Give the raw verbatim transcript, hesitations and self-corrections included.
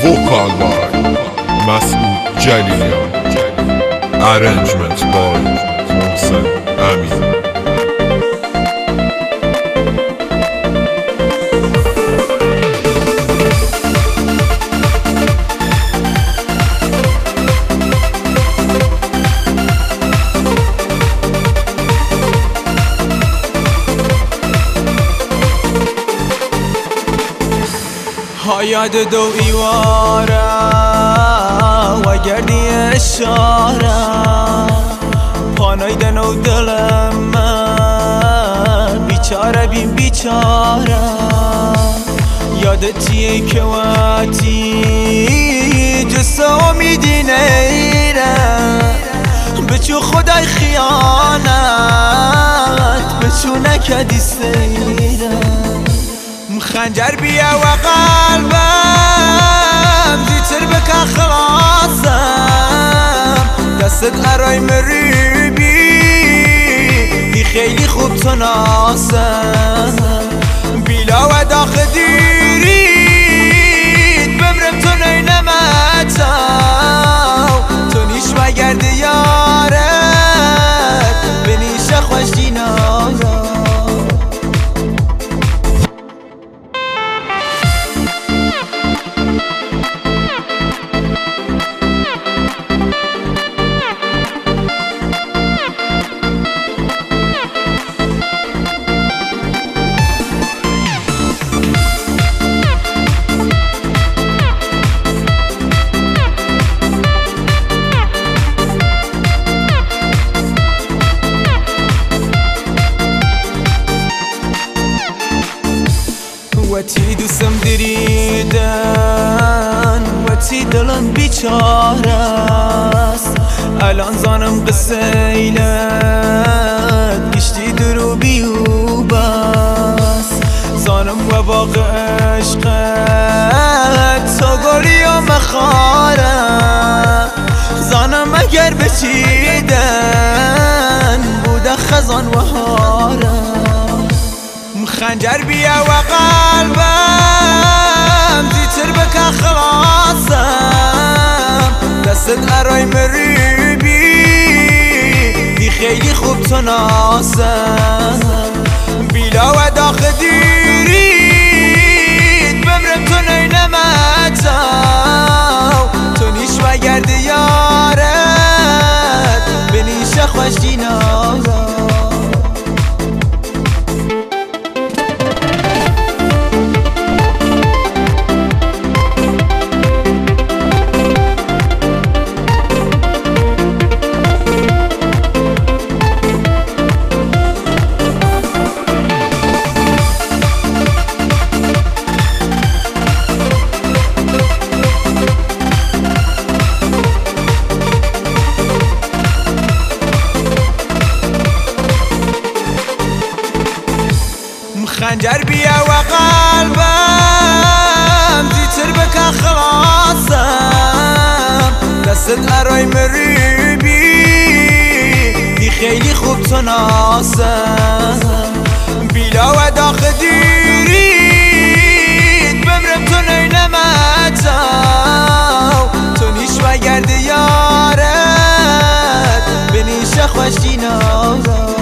vocal by Masoud Jalilian, arrangement by Mohsen Amin. یاد دو ایواره و گردی اشاره پانای دن و دلم من بیچاره بیم بیچاره یادتیه که واتی جسه امیدی نیره بچو خدای خیانت بچو نکدی سیره خنجر بیا و قلبم زیتر بکن خلاصم دستت ارای مریبی بی خیلی خوب تو ناسم بیلا و داخل دیرید بمرم تو نینمتاو تو نیش و گرد یارت بنیش خوش دینارم وتی دوستم دریدن وتی دلم بیچاره است الان زانم قصه ایلت گشتی درو بیوب است زانم و باقی عشقت تا گلی و مخاره زانم اگر بچیدن بوده خزان و هاره خنجر بیا و قلبم زیتر بکن خلاصم دستت ارای مریبی بی خیلی خوب تو ناسم بیلا و داخل دیرید بمرم تو نینمتاو تو نیش و گرد یارت بنیش خوش دینارم خنجر بیا و قلبم زیتر بکن خلاصم دستت ارای مریبی بی خیلی خوب تو ناسم بیلا و داخل دیرید بمرم تو نینمتاو تو نیش و گرد یارت بنیش خوش دینارم